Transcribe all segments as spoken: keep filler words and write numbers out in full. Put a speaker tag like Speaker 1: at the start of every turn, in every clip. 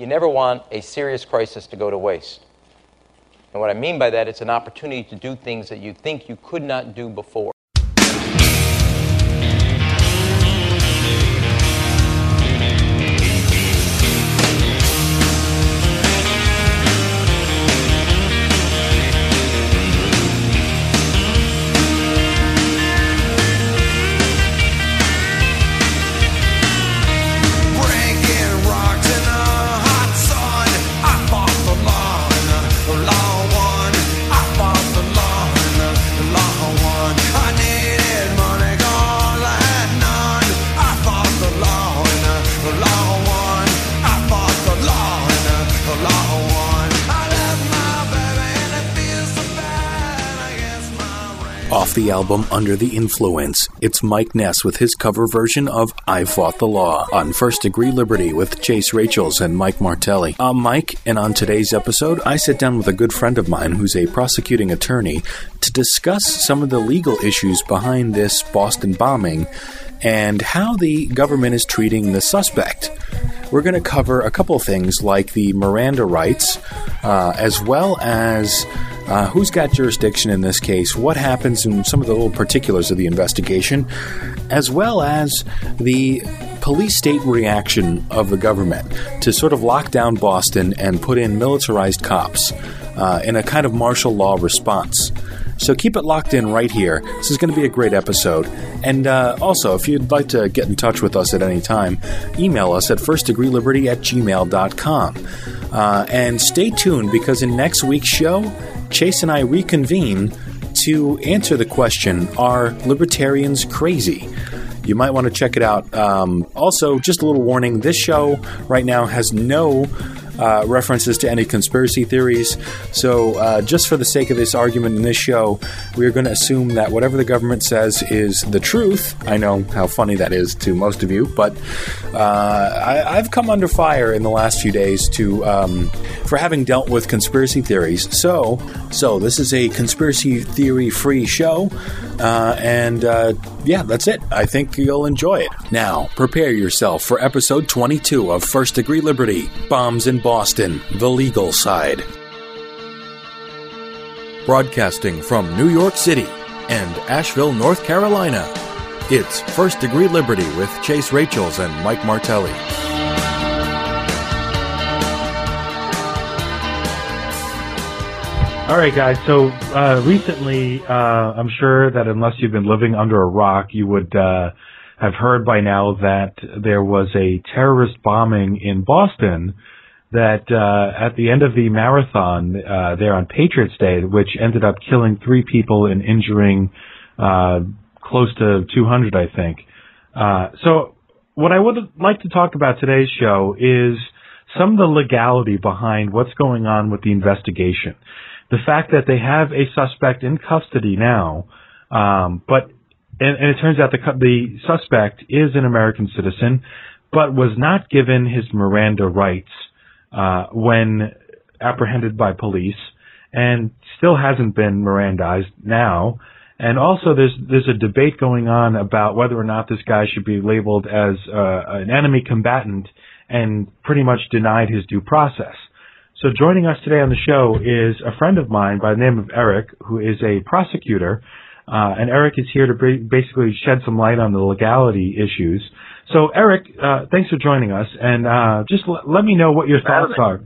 Speaker 1: You never want a serious crisis to go to waste. And what I mean by that, it's an opportunity to do things that you think you could not do before.
Speaker 2: Off the album Under the Influence, it's Mike Ness with his cover version of I Fought the Law on First Degree Liberty with Chase Rachels and Mike Martelli. I'm Mike, and on today's episode, I sit down with a good friend of mine who's a prosecuting attorney to discuss some of the legal issues behind this Boston bombing and how the government is treating the suspect. We're going to cover a couple of things like the Miranda rights, uh, as well as uh, who's got jurisdiction in this case, what happens in some of the little particulars of the investigation, as well as the police-state reaction of the government to sort of lock down Boston and put in militarized cops uh, in a kind of martial law response. So keep it locked in right here. This is going to be a great episode. And uh, also, if you'd like to get in touch with us at any time, email us at first degree liberty at gmail dot com. Uh, and stay tuned, because in next week's show, Chase and I reconvene to answer the question, are libertarians crazy? You might want to check it out. Um, also, just a little warning, this show right now has no Uh, references to any conspiracy theories. So uh, just for the sake of this argument in this show, we are going to assume that whatever the government says is the truth. I know how funny that is to most of you, but uh, I, I've come under fire in the last few days to um, for having dealt with conspiracy theories. So, so this is a conspiracy theory-free show, uh, and uh, yeah, that's it. I think you'll enjoy it. Now, prepare yourself for episode twenty-two of First Degree Liberty, Bombs in Boston, the legal side. Broadcasting from New York City and Asheville, North Carolina, it's First Degree Liberty with Chase Rachels and Mike Martelli.
Speaker 3: All right, guys. So uh, recently, uh, I'm sure that unless you've been living under a rock, you would uh, have heard by now that there was a terrorist bombing in Boston that uh, at the end of the marathon uh, there on Patriots Day, which ended up killing three people and injuring uh, close to two hundred, I think. Uh, so what I would like to talk about today's show is some of the legality behind what's going on with the investigation. The fact that they have a suspect in custody now, um, but and, and it turns out the the suspect is an American citizen, but was not given his Miranda rights uh, when apprehended by police, and still hasn't been Mirandized now. And also, there's there's a debate going on about whether or not this guy should be labeled as uh, an enemy combatant and pretty much denied his due process. So joining us today on the show is a friend of mine by the name of Eric, who is a prosecutor, uh, and Eric is here to basically shed some light on the legality issues. So Eric, uh, thanks for joining us, and uh, just l- let me know what your thoughts are.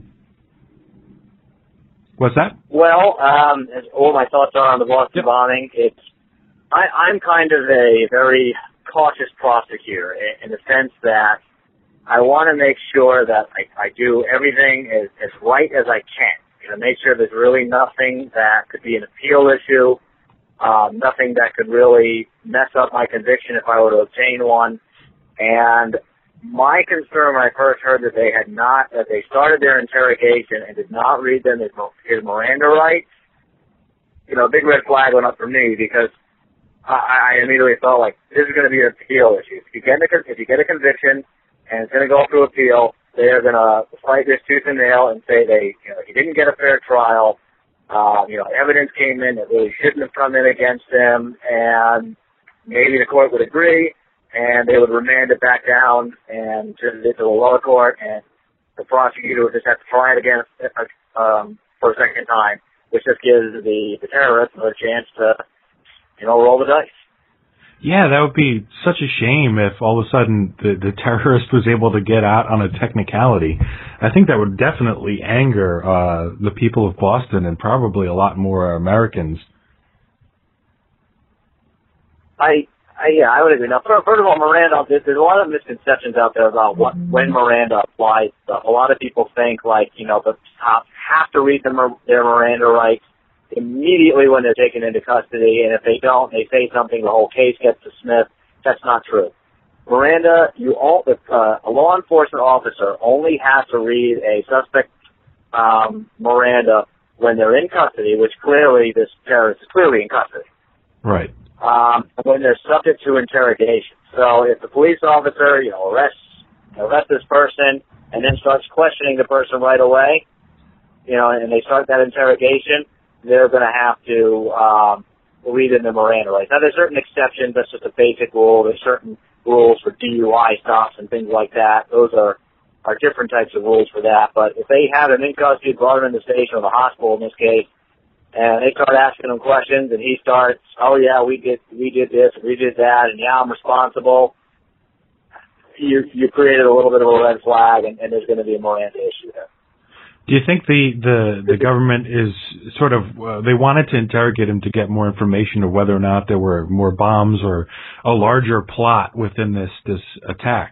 Speaker 3: What's that?
Speaker 4: Well, um, all my thoughts are on the Boston yep. bombing. It's I, I'm kind of a very cautious prosecutor in, in the sense that I want to make sure that I, I do everything as, as right as I can. You know, make sure there's really nothing that could be an appeal issue, um, nothing that could really mess up my conviction if I were to obtain one. And my concern when I first heard that they had not, that they started their interrogation and did not read them his, his Miranda rights, you know, a big red flag went up for me, because I, I immediately felt like this is going to be an appeal issue. If you get a, if you get a conviction and it's going to go through appeal, they're going to fight this tooth and nail and say they, you know, he didn't get a fair trial. Uh, you know, evidence came in that really shouldn't have come in against him, and maybe the court would agree, and they would remand it back down and turn it into a lower court. And the prosecutor would just have to try it again um, for a second time, which just gives the, the terrorist a chance to, you know, roll the dice.
Speaker 3: Yeah, that would be such a shame if all of a sudden the, the terrorist was able to get out on a technicality. I think that would definitely anger uh, the people of Boston and probably a lot more Americans. I,
Speaker 4: I yeah, I would agree. Now, first of all, Miranda, there's, there's a lot of misconceptions out there about what, when Miranda applies stuff. A lot of people think, like, you know, the cops have to read them, their Miranda rights immediately when they're taken into custody, and if they don't, they say something, the whole case gets dismissed. That's not true. Miranda, you all, uh, a law enforcement officer only has to read a suspect um, Miranda when they're in custody, which clearly this terrorist is clearly in custody.
Speaker 3: Right.
Speaker 4: Um, when they're subject to interrogation. So if the police officer, you know, arrests arrests this person and then starts questioning the person right away, you know, and they start that interrogation, they're going to have to um, read in the Miranda rights. Now, there's certain exceptions. That's just a basic rule. There's certain rules for D U I stops and things like that. Those are, are different types of rules for that. But if they have him in custody, brought him in the station or the hospital in this case, and they start asking him questions, and he starts, oh, yeah, we did we did this, we did that, and, yeah, I'm responsible, you you created a little bit of a red flag, and, and there's going to be a Miranda issue there.
Speaker 3: Do you think the, the, the government is sort of, uh, they wanted to interrogate him to get more information of whether or not there were more bombs or a larger plot within this, this attack?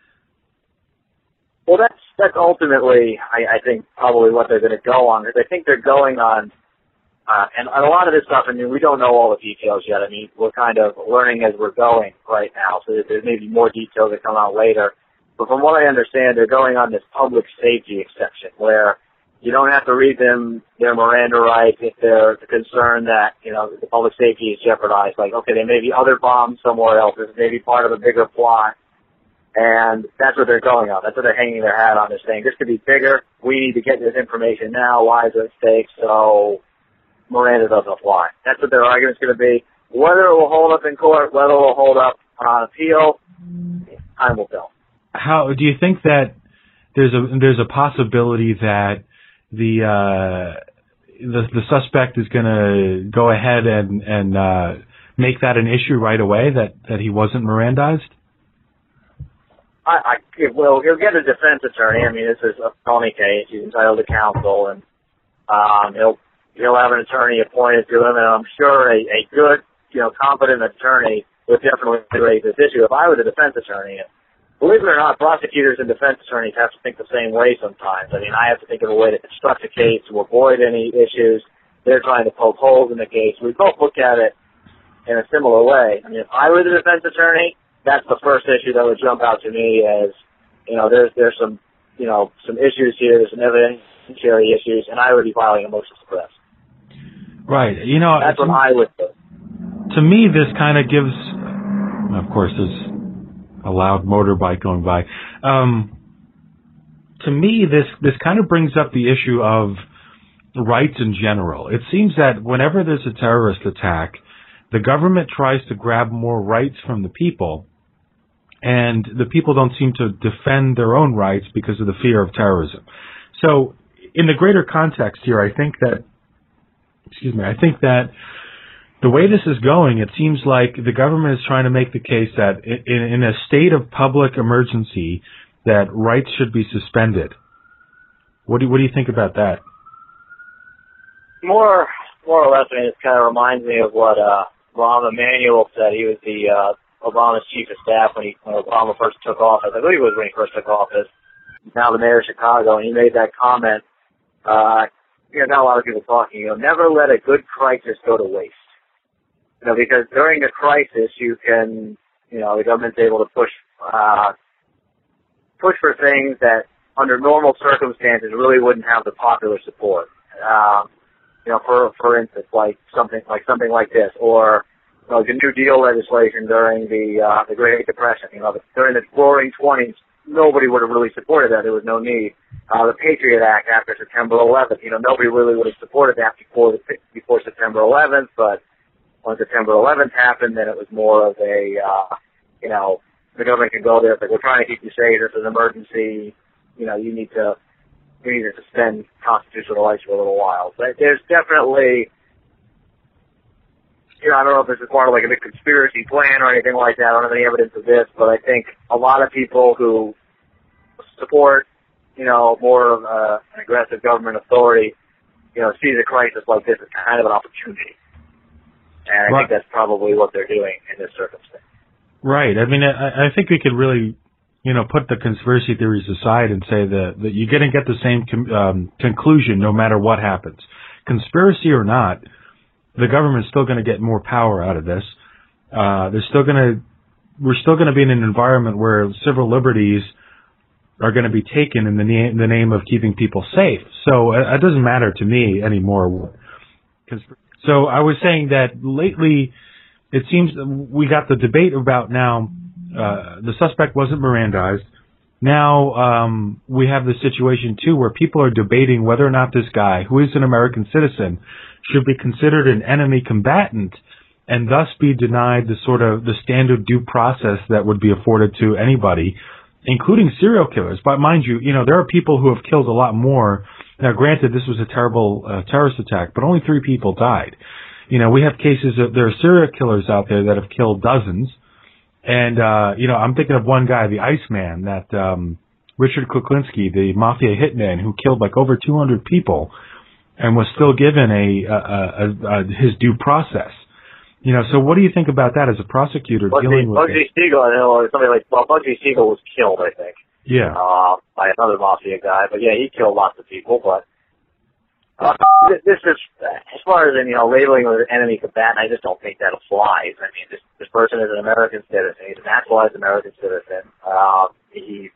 Speaker 4: Well, that's, that's ultimately, I, I think, probably what they're going to go on. I think they're going on, uh, and, and a lot of this stuff, I mean, we don't know all the details yet. I mean, we're kind of learning as we're going right now, so there may be more details that come out later. But from what I understand, they're going on this public safety exception where you don't have to read them their Miranda rights if they're concerned that, you know, the public safety is jeopardized. Like, okay, there may be other bombs somewhere else. This may be part of a bigger plot. And that's what they're going on. That's what they're hanging their hat on. They're saying, this could be bigger. We need to get this information now. Lives are at stake, so Miranda doesn't apply. That's what their argument's going to be. Whether it will hold up in court, whether it will hold up on appeal, time will tell.
Speaker 3: How do you think that there's a there's a possibility that the uh, the, the suspect is going to go ahead and and uh, make that an issue right away, that, that he wasn't Mirandized?
Speaker 4: I, I well, he'll get a defense attorney. I mean, this is a felony case. He's entitled to counsel, and um, he'll he'll have an attorney appointed to him. And I'm sure a, a good, you know, competent attorney would definitely raise this issue. If I were the defense attorney. Believe it or not, prosecutors and defense attorneys have to think the same way sometimes. I mean, I have to think of a way to construct a case to avoid any issues. They're trying to poke holes in the case. We both look at it in a similar way. I mean, if I were the defense attorney, that's the first issue that would jump out to me as, you know, there's there's some, you know, some issues here, there's some evidentiary issues, and I would be filing a motion to suppress.
Speaker 3: Right. You know,
Speaker 4: that's what I would do.
Speaker 3: To me, this kind of gives, of course, there's a loud motorbike going by. Um, to me, this, this kind of brings up the issue of rights in general. It seems that whenever there's a terrorist attack, the government tries to grab more rights from the people, and the people don't seem to defend their own rights because of the fear of terrorism. So, in the greater context here, I think that, excuse me, I think that the way this is going, it seems like the government is trying to make the case that in, in a state of public emergency, that rights should be suspended. What do, what do you think about that?
Speaker 4: More, more or less, I mean, it kind of reminds me of what uh, Rahm Emanuel said. He was the uh, Obama's chief of staff when, he, when Obama first took office. I believe it was when he first took office. He's now the mayor of Chicago, and he made that comment. Uh, you know, not a lot of people talking. You know, never let a good crisis go to waste. You know, because during a crisis, you can, you know, the government's able to push, uh, push for things that under normal circumstances really wouldn't have the popular support. Um, you know, for, for instance, like something, like something like this, or, you know, the New Deal legislation during the, uh, the Great Depression. You know, the, during the roaring twenties, nobody would have really supported that. There was no need. Uh, the Patriot Act after September eleventh, you know, nobody really would have supported that before the, before September eleventh, but when September eleventh happened, then it was more of a, uh, you know, the government can go there. It's like, we're trying to keep you safe. This is an emergency. you know, you need to you need to suspend constitutional rights for a little while. But there's definitely, you know, I don't know if this is part of like a big conspiracy plan or anything like that. I don't have any evidence of this, but I think a lot of people who support, you know, more of uh, an aggressive government authority, you know, sees a crisis like this as kind of an opportunity. And I right. think that's probably what they're doing in this circumstance.
Speaker 3: Right. I mean, I, I think we could really, you know, put the conspiracy theories aside and say that, that you're going to get the same com- um, conclusion no matter what happens. Conspiracy or not, the government's still going to get more power out of this. Uh, they're still going to, we're still going to be in an environment where civil liberties are going to be taken in the, na- in the name of keeping people safe. So uh, it doesn't matter to me anymore. So I was saying that lately, it seems we got the debate about now, uh, the suspect wasn't Mirandized. Now, um, we have the situation too where people are debating whether or not this guy, who is an American citizen, should be considered an enemy combatant and thus be denied the sort of the standard due process that would be afforded to anybody, including serial killers. But mind you, you know, there are people who have killed a lot more. Now, granted, this was a terrible uh, terrorist attack, but only three people died. You know, we have cases of, there are serial killers out there that have killed dozens. And, uh, you know, I'm thinking of one guy, the Iceman, that, um, Richard Kuklinski, the mafia hitman who killed like over two hundred people and was still given a, a, a, a his due process. You know, so what do you think about that as a prosecutor
Speaker 4: Bugsy,
Speaker 3: dealing with
Speaker 4: Bugsy Siegel, I know, or somebody like, well, Bugsy Siegel was killed, I think.
Speaker 3: Yeah.
Speaker 4: Uh, by another mafia guy, but yeah, he killed lots of people, but, uh, this is, as far as, you know, labeling with an enemy combatant, I just don't think that applies. I mean, this, this person is an American citizen. He's a naturalized American citizen. Uh, he,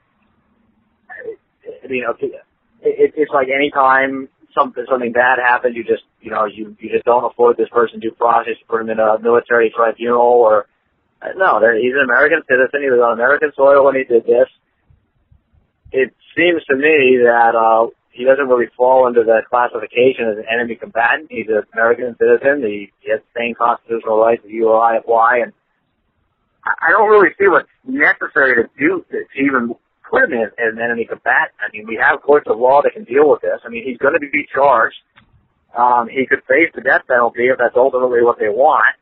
Speaker 4: I mean, okay, it, it's like any time something, something bad happens, you just, you know, you, you just don't afford this person due process. You put him in a military tribunal or, no, he's an American citizen. He was on American soil when he did this. It seems to me that, uh, he doesn't really fall under the classification as an enemy combatant. He's an American citizen. He, he has the same constitutional rights that you or I apply. And I don't really see what's necessary to do to even put him as, as an enemy combatant. I mean, we have courts of law that can deal with this. I mean, he's going to be charged. Um, he could face the death penalty if that's ultimately what they want.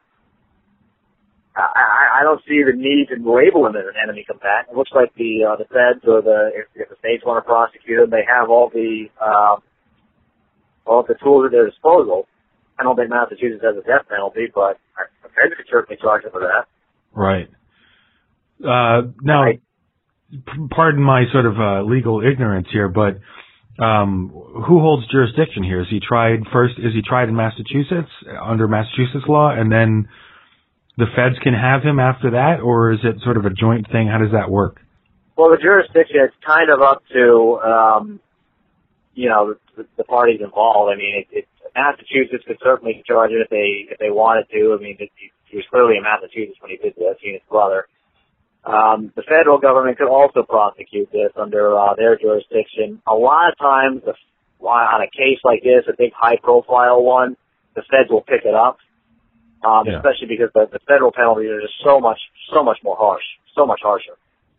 Speaker 4: I, I don't see the need to label him as an enemy combatant. It looks like the uh, the feds or the if, if the states want to prosecute him, they have all the uh, all the tools at their disposal. I don't think Massachusetts has a death penalty, but the feds could certainly charge him for that.
Speaker 3: Right. Uh, now, I, pardon my sort of uh, legal ignorance here, but um, who holds jurisdiction here? Is he tried first? Is he tried in Massachusetts under Massachusetts law, and then the feds can have him after that, or is it sort of a joint thing? How does that work?
Speaker 4: Well, the jurisdiction is kind of up to, um, you know, the, the parties involved. I mean, it, it, Massachusetts could certainly charge it if they if they wanted to. I mean, it, he was clearly in Massachusetts when he did this, he and his brother. Um, the federal government could also prosecute this under uh, their jurisdiction. A lot of times, the, on a case like this, a big high-profile one, the feds will pick it up. Um, yeah. Especially because the, the federal penalties are just so much, so much more harsh, so much harsher.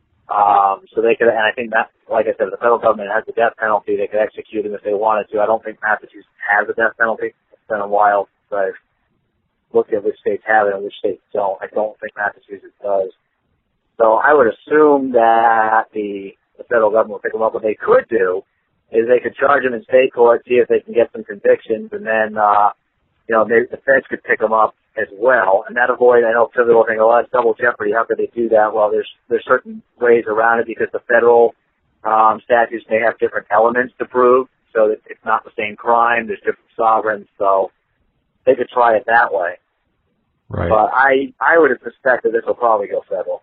Speaker 4: Um, so they could, and I think that, like I said, if the federal government has the death penalty, they could execute him if they wanted to. I don't think Massachusetts has a death penalty. It's been a while since I've looked at which states have it and which states don't. I don't think Massachusetts does. So I would assume that the, the federal government will pick him up. What they could do is they could charge him in state court, see if they can get some convictions, and then, uh, you know, maybe the feds could pick him up as well, and that avoid, I know some people think, oh, that's double jeopardy, how could they do that? Well, there's there's certain ways around it because the federal um, statutes may have different elements to prove, so that it's not the same crime, there's different sovereigns, so they could try it that way.
Speaker 3: Right.
Speaker 4: But I, I would suspect that this will probably go federal.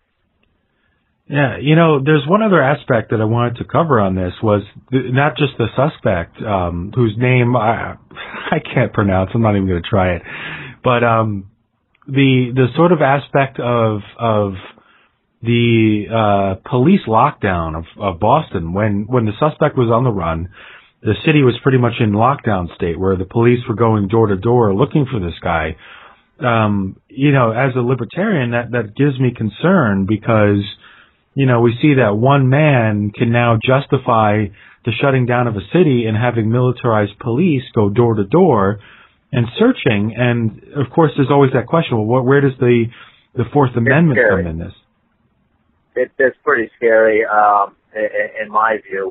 Speaker 3: Yeah, you know, there's one other aspect that I wanted to cover on this was th- not just the suspect, um, whose name I I can't pronounce. I'm not even going to try it, but um, the the sort of aspect of of the uh, police lockdown of, of Boston when when the suspect was on the run. The city was pretty much in lockdown state where the police were going door to door looking for this guy. Um, you know, as a libertarian, that that gives me concern because you know, we see that one man can now justify the shutting down of a city and having militarized police go door to door and searching. And of course, there's always that question: well, what, where does the the Fourth Amendment come in this?
Speaker 4: It, it's pretty scary, um, in, in my view.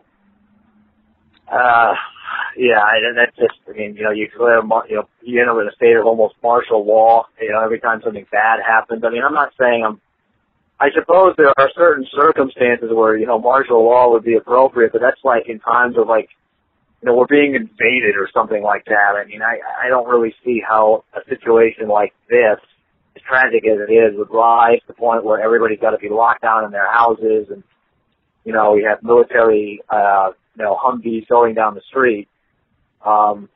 Speaker 4: Uh, yeah, and that's just, I mean, you know, you clear, you know, you end up in a state of almost martial law, you know, every time something bad happens. I mean, I'm not saying I'm, I suppose there are certain circumstances where, you know, martial law would be appropriate, but that's like in times of like, you know, we're being invaded or something like that. I mean, I, I don't really see how a situation like this, as tragic as it is, would rise to the point where everybody's got to be locked down in their houses and, you know, we have military, uh, you know, Humvees going down the street. Um,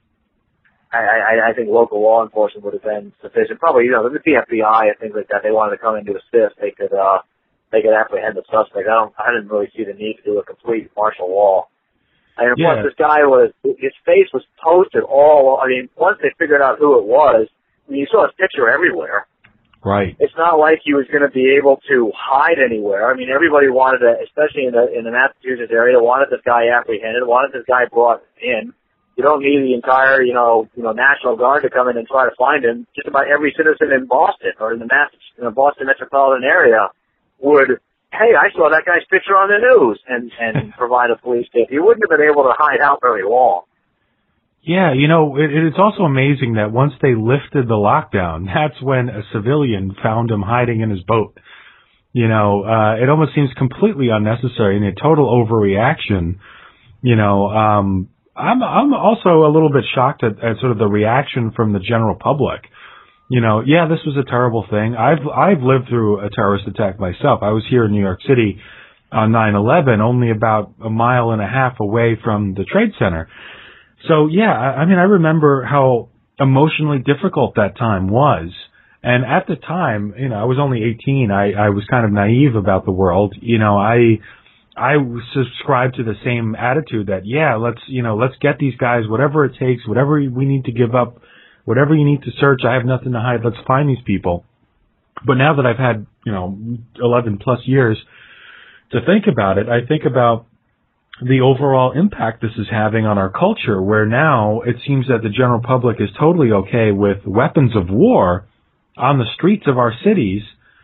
Speaker 4: I, I, I think local law enforcement would have been sufficient. Probably, you know, the F B I and things like that, they wanted to come in to assist. They could, uh, they could apprehend the suspect. I don't, I didn't really see the need to do a complete martial law. And of
Speaker 3: Yeah.
Speaker 4: course, this guy was, his face was posted all, I mean, once they figured out who it was, I mean, you saw his picture everywhere.
Speaker 3: Right.
Speaker 4: It's not like he was going to be able to hide anywhere. I mean, everybody wanted to, especially in the in the Massachusetts area, wanted this guy apprehended, wanted this guy brought in. You don't need the entire, you know, you know, National Guard to come in and try to find him. Just about every citizen in Boston or in the Mass, in the Boston metropolitan area would, hey, I saw that guy's picture on the news, and and provide a police tip. He wouldn't have been able to hide out very long.
Speaker 3: Yeah, you know, it, it's also amazing that once they lifted the lockdown, that's when a civilian found him hiding in his boat. You know, uh, it almost seems completely unnecessary and a total overreaction. You know, um, I'm, I'm also a little bit shocked at, at sort of the reaction from the general public. You know, yeah, this was a terrible thing. I've, I've lived through a terrorist attack myself. I was here in New York City on nine eleven, only about a mile and a half away from the Trade Center. So, yeah, I mean, I remember how emotionally difficult that time was. And at the time, you know, I was only eighteen. I, I was kind of naive about the world. You know, I I subscribed to the same attitude that, yeah, let's, you know, let's get these guys, whatever it takes, whatever we need to give up, whatever you need to search, I have nothing to hide. Let's find these people. But now that I've had, you know, eleven plus years to think about it, I think about the overall impact this is having on our culture, where now it seems that the general public is totally okay with weapons of war on the streets of our cities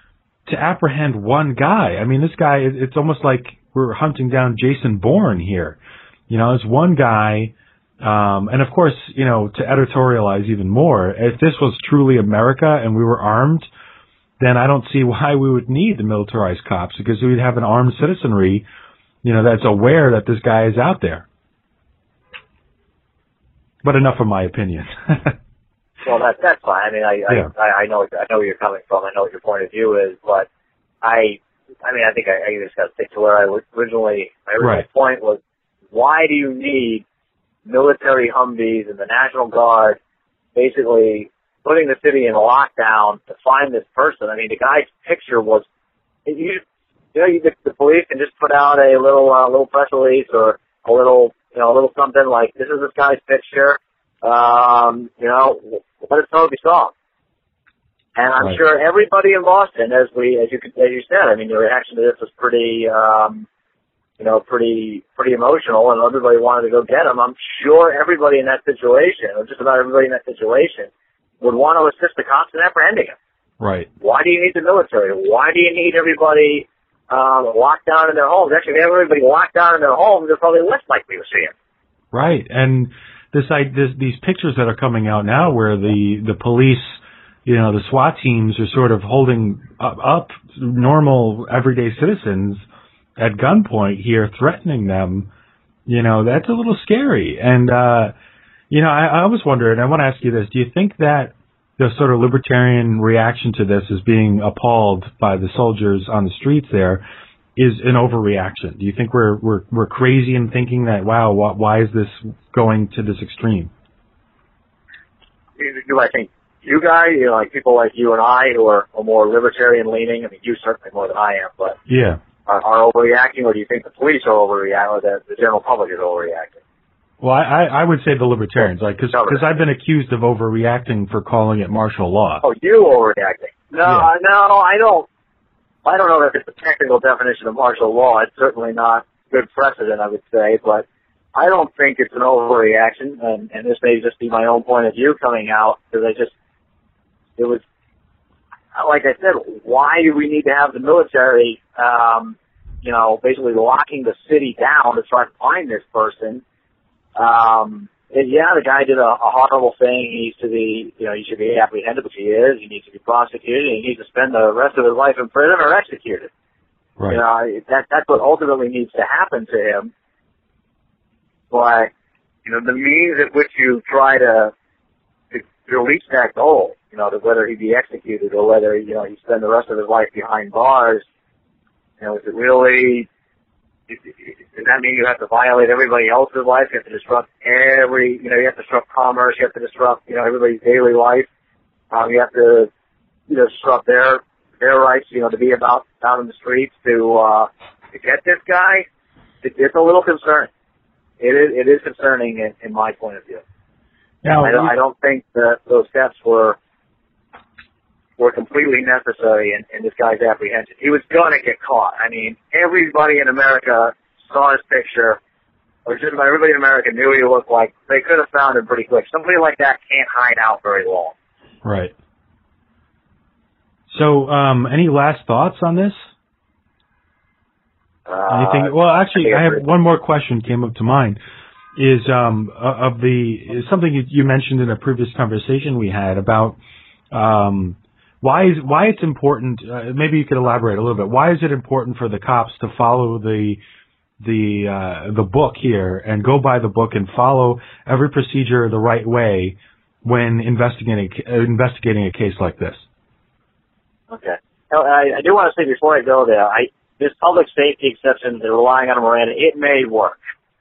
Speaker 3: to apprehend one guy. I mean, this guy, it's almost like we're hunting down Jason Bourne here. You know, it's one guy. Um, and of course, you know, to editorialize even more, if this was truly America and we were armed, then I don't see why we would need the militarized cops, because we'd have an armed citizenry, you know, that's aware that this guy is out there. But enough of my opinion.
Speaker 4: Well, that, that's fine. I mean, I,
Speaker 3: yeah.
Speaker 4: I, I know, I know where you're coming from. I know what your point of view is, but I, I mean, I think I, I just got to stick to where I originally, my original
Speaker 3: Right.
Speaker 4: point was, why do you need military Humvees and the National Guard basically putting the city in lockdown to find this person? I mean, the guy's picture was, you, you know, you, the, the police can just put out a little, uh, little press release or a little, you know, a little something like, this is this guy's picture. Um, you know, let us know if you saw him. And I'm
Speaker 3: Right.
Speaker 4: sure everybody in Boston, as we, as you, as you said, I mean, the reaction to this was pretty, um, you know, pretty, pretty emotional, and everybody wanted to go get him. I'm sure everybody in that situation, or just about everybody in that situation, would want to assist the cops in apprehending him.
Speaker 3: Right.
Speaker 4: Why do you need the military? Why do you need everybody um, locked down in their homes? Actually, if everybody locked down in their homes, they're probably less likely to see him.
Speaker 3: Right. And this, I, this, these pictures that are coming out now, where the the police, you know, the SWAT teams are sort of holding up, up normal everyday citizens at gunpoint here, threatening them, you know, that's a little scary. And, uh, you know, I, I always wonder, and I want to ask you this, do you think that the sort of libertarian reaction to this is being appalled by the soldiers on the streets there is an overreaction? Do you think we're, we're, we're crazy in thinking that, wow, wh- why is this going to this extreme?
Speaker 4: Do I think you guys, you know, like people like you and I who are, are more libertarian leaning, I mean, you certainly more than I am, but
Speaker 3: Yeah.
Speaker 4: are, are overreacting, or do you think the police are overreacting, or the, the general public is overreacting?
Speaker 3: Well, I, I would say the libertarians, like, because I've been accused of overreacting for calling it martial law.
Speaker 4: Oh, you overreacting? No,
Speaker 3: Yeah.
Speaker 4: no, I don't. I don't know if it's a technical definition of martial law. It's certainly not good precedent, I would say, but I don't think it's an overreaction, and, and this may just be my own point of view coming out, because I just, it was, like I said, why do we need to have the military, um, you know, basically locking the city down to try to find this person? Um, and yeah, the guy did a, a horrible thing. He needs to be, you know, he should be apprehended, which he is. He needs to be prosecuted, and he needs to spend the rest of his life in prison or executed.
Speaker 3: Right.
Speaker 4: You know, that, that's what ultimately needs to happen to him. But, you know, the means at which you try to, to, to reach that goal, you know, to whether he be executed or whether, you know, he spend the rest of his life behind bars, you know, is it really, is, does that mean you have to violate everybody else's life? You have to disrupt every, you know, you have to disrupt commerce, you have to disrupt, you know, everybody's daily life. Um, you have to, you know, disrupt their, their rights, you know, to be about, out in the streets to, uh, to get this guy. It, it's a little concerning. It is, it is concerning in, in my point of view.
Speaker 3: Now,
Speaker 4: I don't, I don't think that those steps were were completely necessary in, in this guy's apprehension. He was going to get caught. I mean, everybody in America saw his picture, or just about everybody in America knew what he looked like. They could have found him pretty quick. Somebody like that can't hide out very long.
Speaker 3: Right. So, um, any last thoughts on this?
Speaker 4: Uh,
Speaker 3: Anything? Well, actually, I, I have
Speaker 4: pretty-
Speaker 3: one more question came up to mind. Is um of the is something you, you mentioned in a previous conversation we had about um why is why it's important. Uh, maybe you could elaborate a little bit. Why is it important for the cops to follow the the uh, the book here and go by the book and follow every procedure the right way when investigating uh, investigating a case like this?
Speaker 4: Okay. Now, I, I do want to say before I go there, I this public safety exception, they're relying on Miranda, it may work.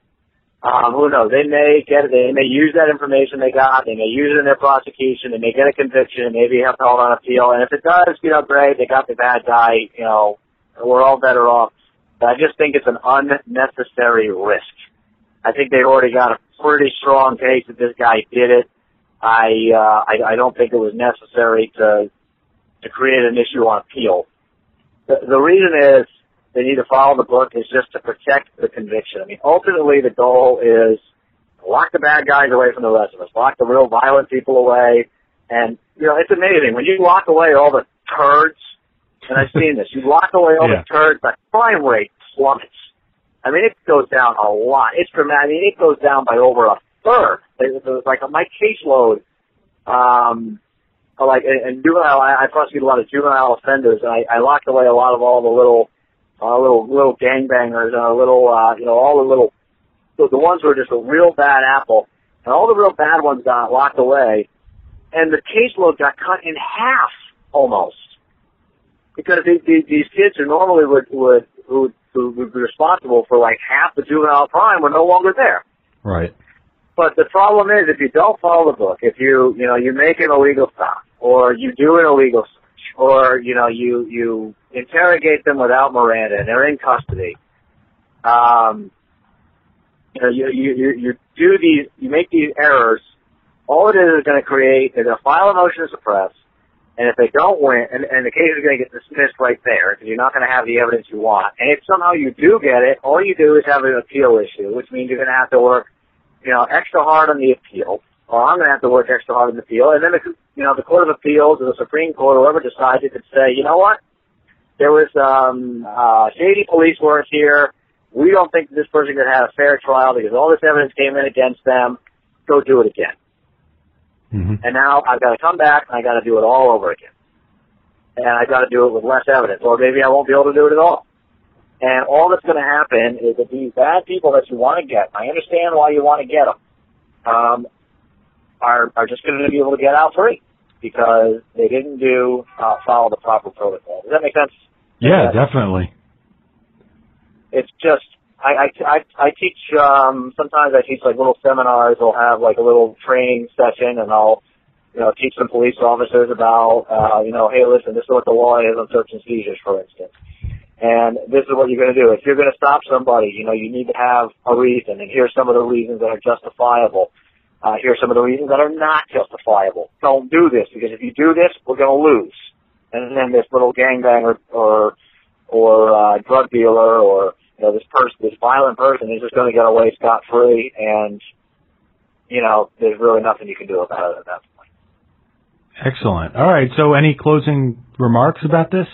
Speaker 4: Um, who knows? They may get it. They may use that information they got. They may use it in their prosecution. They may get a conviction. Maybe have to hold on appeal. And if it does, you know, great. They got the bad guy. You know, we're all better off. But I just think it's an unnecessary risk. I think they've already got a pretty strong case that this guy did it. I, uh, I, I don't think it was necessary to to create an issue on appeal. The, the reason is, they need to follow the book is just to protect the conviction. I mean, ultimately the goal is lock the bad guys away from the rest of us, lock the real violent people away. And, you know, it's amazing. When you lock away all the turds, and I've seen this, you lock away all
Speaker 3: yeah.
Speaker 4: the turds, the crime rate plummets. I mean, it goes down a lot. It's dramatic. I mean, it goes down by over a third. It's like my caseload, um, like, in juvenile, I, I prosecute a lot of juvenile offenders, and I, I locked away a lot of all the little, Uh, little little gangbangers and a little, uh, you know, all the little, the, the ones who are just a real bad apple, and all the real bad ones got locked away, and the caseload got cut in half almost, because these, these, these kids who normally would would who would, would be responsible for like half the juvenile crime were no longer there.
Speaker 3: Right.
Speaker 4: But the problem is, if you don't follow the book, if you you know you make an illegal stop or you do an illegal stop, or, you know, you, you interrogate them without Miranda and they're in custody. Um, you know, you, you, you, you do these, you make these errors. All it is is going to create, they're going to file a motion to suppress, and if they don't win, and, and the case is going to get dismissed right there, because you're not going to have the evidence you want. And if somehow you do get it, all you do is have an appeal issue, which means you're going to have to work, you know, extra hard on the appeal. Or I'm going to have to work extra hard in the appeal. And then, the, you know, the Court of Appeals or the Supreme Court, whoever decides it, could say, you know what? There was um, uh, shady police work here. We don't think this person could have a fair trial because all this evidence came in against them. Go do it again.
Speaker 3: Mm-hmm.
Speaker 4: And now I've got to come back and I've got to do it all over again. And I've got to do it with less evidence. Or maybe I won't be able to do it at all. And all that's going to happen is that these bad people that you want to get, I understand why you want to get them, um, are are just going to be able to get out free because they didn't do uh, follow the proper protocol. Does that make sense?
Speaker 3: Yeah,
Speaker 4: yeah.
Speaker 3: definitely.
Speaker 4: It's just I I I, I teach um, sometimes I teach like little seminars. I'll have like a little training session, and I'll you know teach some police officers about uh, you know hey listen, this is what the law is on search and seizures, for instance. And this is what you're going to do. If you're going to stop somebody, you know you need to have a reason, and here's some of the reasons that are justifiable. Uh, here are some of the reasons that are not justifiable. Don't do this, because if you do this, we're going to lose. And then this little gangbang or, or or uh, drug dealer, or you know, this person, this violent person is just going to get away scot-free, and you know, there's really nothing you can do about it at that point.
Speaker 3: Excellent. All right. So, any closing remarks about this?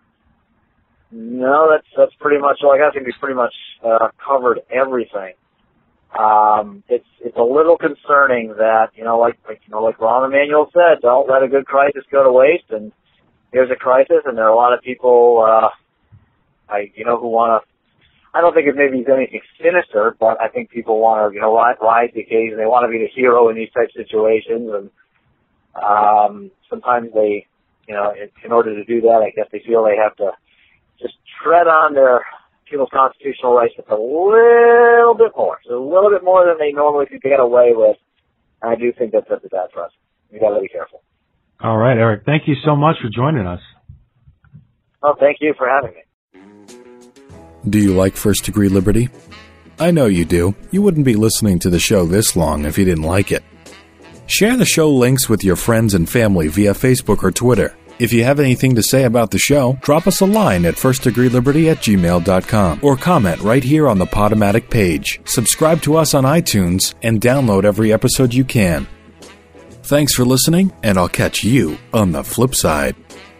Speaker 4: No, that's that's pretty much all I got. I think we pretty much uh, covered everything. Um, it's it's a little concerning that you know, like, like you know, like Rahm Emanuel said, don't let a good crisis go to waste. And here's a crisis, and there are a lot of people, uh, I you know, who want to. I don't think it maybe is anything sinister, but I think people want to, you know, rise, rise the occasion. They want to be the hero in these types of situations, and um, sometimes they, you know, in, in order to do that, I guess they feel they have to just tread on their people's constitutional rights just a little bit more, so a little bit more than they normally could get away with. And I do think that that's a bad precedent. You got to be careful.
Speaker 3: All right, Eric. Thank you so much for joining us.
Speaker 4: Well, thank you for having me.
Speaker 2: Do you like First Degree Liberty? I know you do. You wouldn't be listening to the show this long if you didn't like it. Share the show links with your friends and family via Facebook or Twitter. If you have anything to say about the show, drop us a line at firstdegreeliberty at gmail dot com or comment right here on the Podomatic page. Subscribe to us on iTunes and download every episode you can. Thanks for listening, and I'll catch you on the flip side.